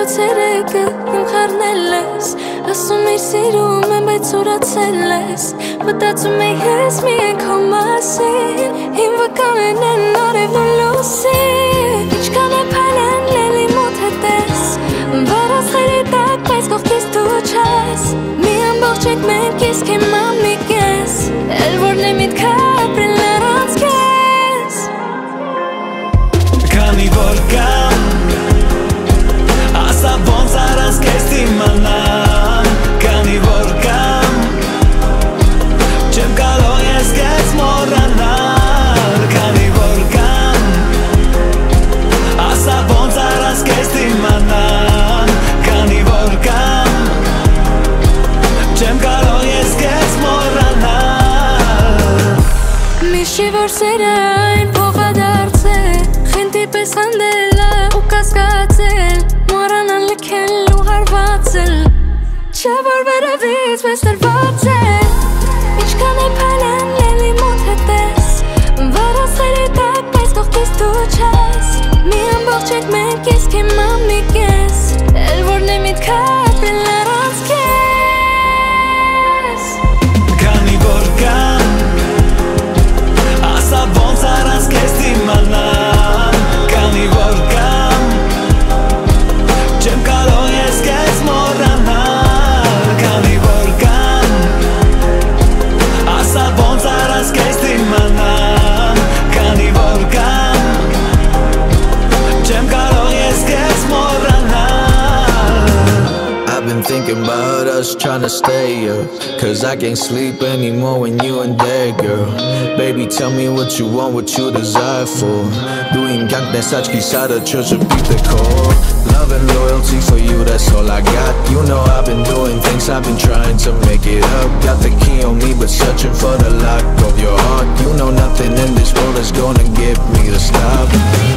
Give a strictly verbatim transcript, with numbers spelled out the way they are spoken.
ցերեկը իմ խառնել ես Ասում էի սիրում եմ, բայց ուրացել ես Մտածում էի ես միայն քո մասին Իմ վկանեն են արևն ու լուսին Ինչքան է փայլեն լելի մոտ հետես Վարասխերի տակ, բայց կողքից դու չես Մի ամբողջ ենք մենք իսկ իմ ամիկ ես Էլ որն է միտքը ապրել առանց քեզ Քանի որ կամ Ասա ոնց առանց քեզ դիմանամ Քանի որ կամ Չեմ կարող ես քեզ մոռանալ Քանի որ կամ Ասա ոնց առանց քեզ դիմանամ Քանի որ կամ Չեմ կարող ես քեզ մոռանալ Միշի որ սերը այն փոխադարձել Խենթի պես խնդել ու կասկածել Մոռանալ լքել ու հարվածել Չէ որ վերևից պես տրված է Ինչքան է փայլեն լելի մոտ հետես Վարասխերի տակ, բայց կողքից դու չես Մի ամբողջ ենք մենք իսկ իմ ամիկ ես Էլ որն է միտքը ապրել առանց քեզ Քանի որ կամ Ասա ոնց առանց քեզ դիմանամ Քանի որ կամ Չեմ կարող ես քեզ մոռանալ Քանի որ կամ Ասա ոնց առանց քեզ դիմանամ Քանի որ կամ Չեմ կարող ես քեզ մոռանալ I've been thinking about us trying to stay up Cause I can't sleep anymore when you ain't there, girl Baby, tell me what you want, what you desire for Doing gang dance, очки сада, чё-чё beat the core Love and loyalty for you, that's all I got You know I've been doing things, I've been trying to make it up Got the key on me, but searching for the lock of your heart You know nothing in this world is gonna get me to stop